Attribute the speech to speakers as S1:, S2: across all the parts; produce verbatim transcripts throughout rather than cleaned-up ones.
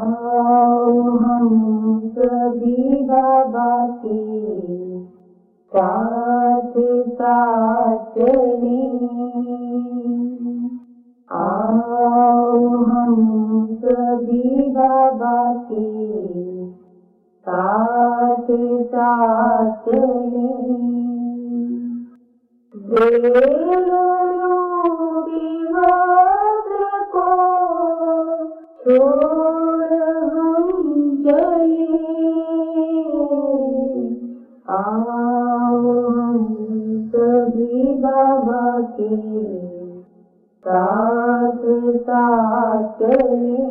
S1: आओ हम सभी बाबा के साथ साथ चलें। आओ हम सभी बाबा के साथ साथ चलें। बेलूरी वज्र को छोड़ हम चले। आओ हम सभी बाबा के साथ साथ चलें।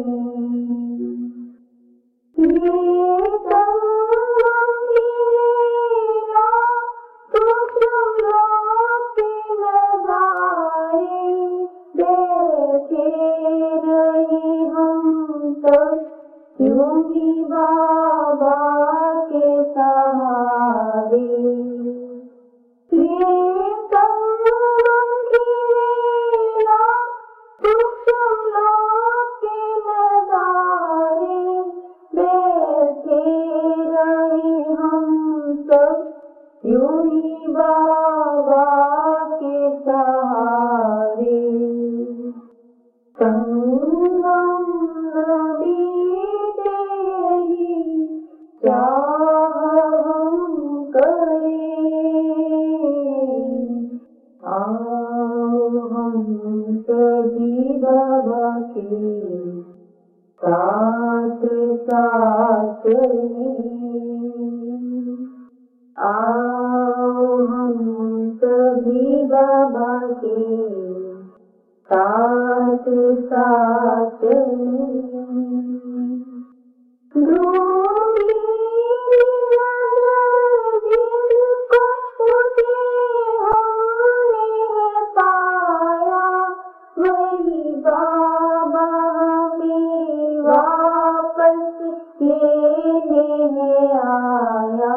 S1: ये संगम मेरा कुछ के नजारे बैठे रहे हम सब यूं ही बाबा के सहारे। ये संगम मेरा कुछ के नजारे बैठे रहे हम सब यूं ही बाबा के सहारे। संगम नबी तेरी चाह हम करें। आओ हम सभी बाबा के साथ साथ चलें। आओ हम सभी बाबा के साथ साथ चलें। ढूंढी नजर जिनको उसे हमने पाया, वही बाबा हमें वापस लेने आया।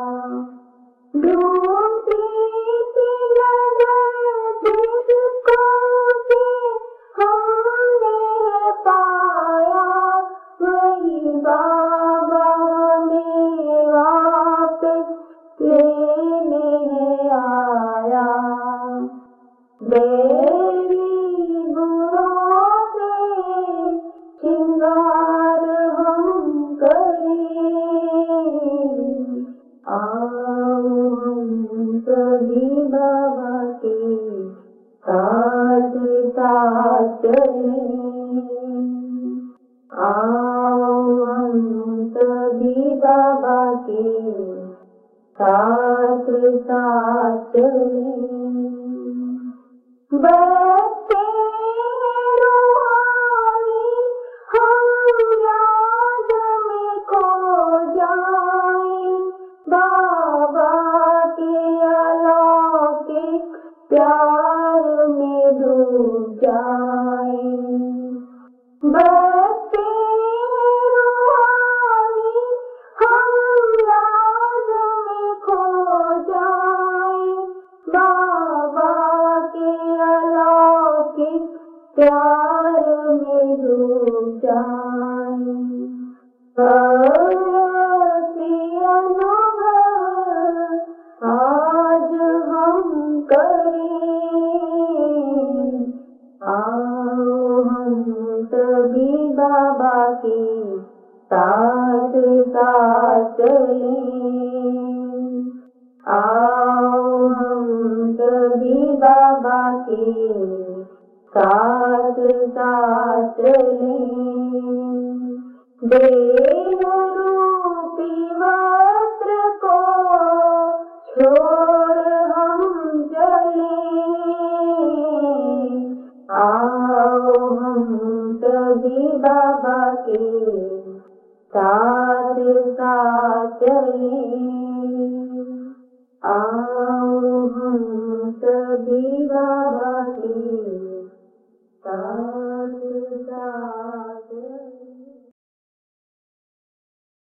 S1: ढूंढती थी नजर जिसको उसे हमने पाया, वही बाबा हमें वापस लेने आया। बैरी गुणों से श्रृंगार हम करें। आओ हम सभी बाबा के साथ साथ चलें। आओ हम सभी बाबा के साथ साथ चलें। बरसते रूहानी हम याद में खो जाएं, बाबा के अलौकिक प्यार में डूब जाएं। बरसते रूहानी हम याद में खो जाएं, बाबा के अलौकिक प्यार में डूब जाएं। ऐसी अनुभव आज हम करें। आओ हम सभी बाबा के साथ साथ चलें। आओ हम सभी बाबा के साथ साथ चलें। देह रूपी वस्त्र को छोड़ हम चलें। आओ हम सभी बाबा के साथ साथ चलें। आ